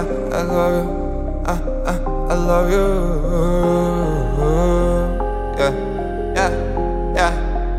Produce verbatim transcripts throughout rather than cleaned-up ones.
I, I love you, I, I, I love you. Yeah, yeah, yeah.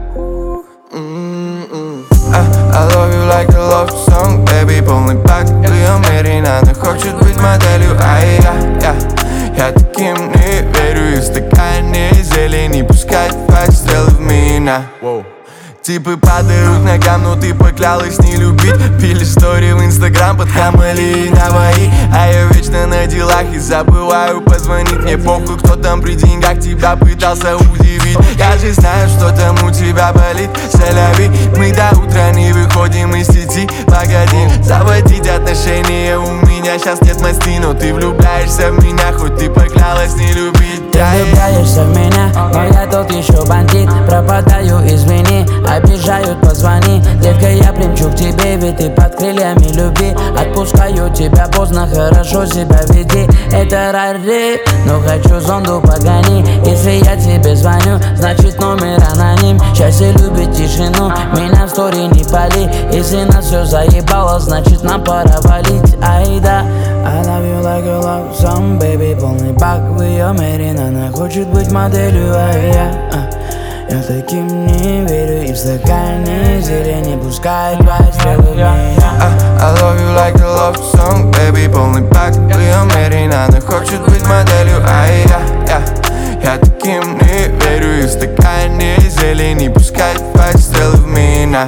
Mm-mm. I, I love you like a love song, baby. Полный пак в ее мире, она хочет быть моделью, а я, я, я таким не верю. И стакане зелени пускать твои стрелы в меня. Типы падают ногам, но ты поклялась не любить. Пили стори в инстаграм под Хамали и Наваи. А я вечно на делах и забываю позвонить. Мне похуй, кто там при деньгах тебя пытался удивить. Я же знаю, что там у тебя болит. Соляви, мы до утра не выходим из сети. Погоди, заводить отношения у меня сейчас нет масти. Но ты влюбляешься в меня, хоть ты поклялась не любить. Ты влюбляешься в меня, но я тот еще бандит. Пропадаю, извини, обижают, позвони. Детка, я примчу к тебе, ведь ты под крыльями любви. Отпускаю тебя поздно, хорошо себя веди. Это рари, но хочу зонду погони. Если я тебе звоню, значит номер аноним. Счастье любит тишину, меня в стори не пали. Если нас все заебало, значит нам пора валить. Айда, I love you like a love song, baby. Полный бак в ее мире, она хочет быть моделью, а я, а, я таким не верю. И в стакане зелени пускай твои стрелы в меня. I love you like a love song, baby. Полный пак в ее мире, она хочет быть моделью, а я, я, я таким не верю. И в стакане зелени пускай твои стрелы в меня.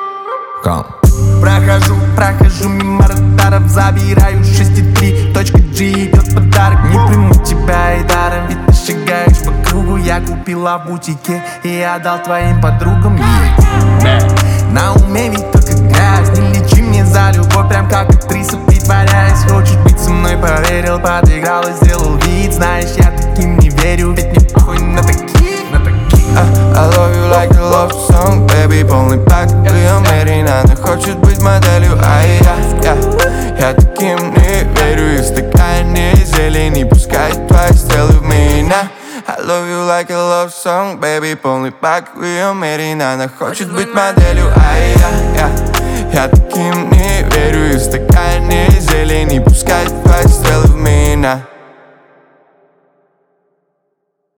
Прохожу, прохожу мимо радаров, забираю шесть и три точка джи, идет подарок. Не приму тебя и даром, ведь ты шагаешь по кругу. Я купила в бутике и отдал твоим подругам. Yeah. На уме ведь только грязь, не лечи мне за любовь, прям как актриса притворяясь. Хочешь быть со мной, поверил, подыграл и сделал вид. Знаешь, я таким не верю, ведь мне похуй на таких, на таких. I, I love you like a love song, baby. Полный пак в ее мире, она хочет быть моделью, а я, я, я таким не верю. И в стакане зелени пускай твои стрелы в меня. I love you like a love song, baby. Полный пак в ее мире, она хочет быть моделью, а я, я, я таким не верю. И в стакане зелени пускай твои стрелы в меня.